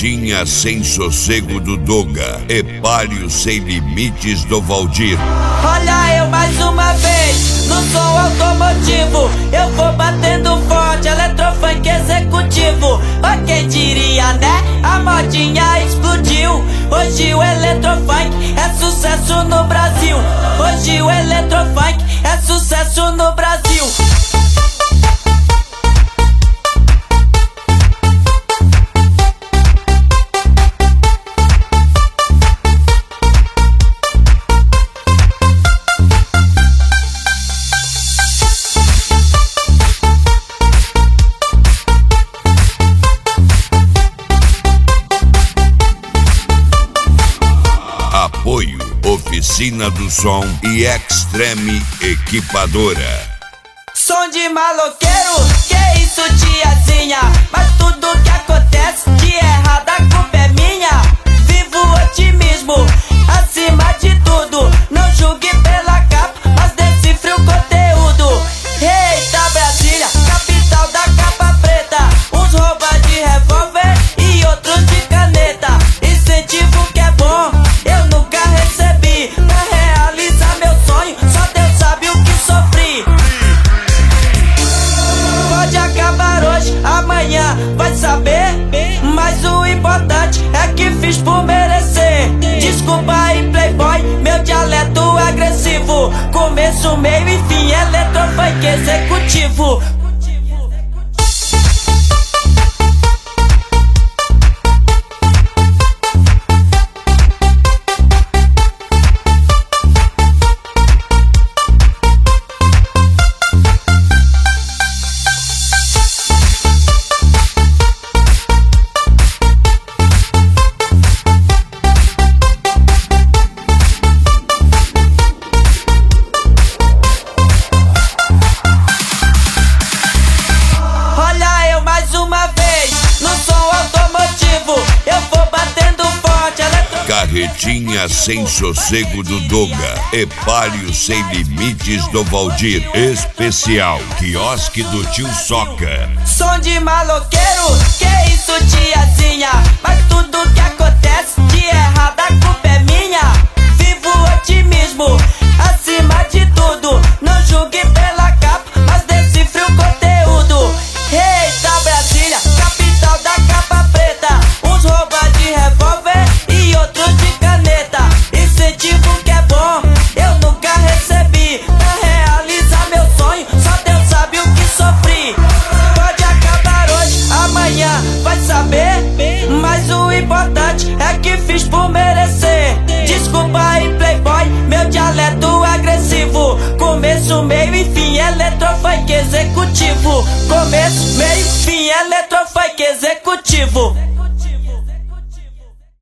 Carretinha sem sossego do Doga, Epálio sem limites do Valdir. Olha eu mais uma vez, no som automotivo, eu vou batendo forte, eletrofunk executivo. Ó, quem diria, né? A modinha explodiu. Hoje o eletrofunk é sucesso no Brasil. Hoje o eletrofunk é sucesso no Brasil. Apoio Oficina do Som e Extreme Equipadora. Som de maloqueiro, que isso tiazinha? Mas tudo que acontece de errado a culpa é minha. Vivo o otimismo, acima de tudo. Não julgue pela capa, mas decifre o conteúdo. Eita Brasília, capital da capa preta. Uns roubam de revólver e outros de caneta. Incentivo que é bom, eu nunca recebi. Pra realizar meu sonho, só Deus sabe o que sofri. Pode acabar hoje, amanhã vai saber. Mas o importante é que fiz por merecer. Desculpa aí playboy, meu dialeto agressivo. Começo, meio e fim, eletrofunk executivo. Carretinha sem sossego do Doga, Epálio sem limites do Valdir. Especial Quiosque do Tio Soca. Som de maloqueiro, que isso tiazinha? Mas tudo que acontece de errado a culpa é minha. Vivo o otimismo, acima de tudo. Não julgue pela capa, mas decifre o conteúdo. Eita Brasília, capital da capa preta. Uns roubam de revólver e outros de caneta. Incentivo que é bom, eu nunca recebi. Pra realizar meu sonho, só Deus sabe o que sofri. Pode acabar hoje, amanhã vai saber. Mas o importante é que fiz por merecer. Desculpa aí playboy, meu dialeto agressivo. Começo, meio e fim, eletrofunk executivo. Começo, meio, fim, eletrofunk executivo.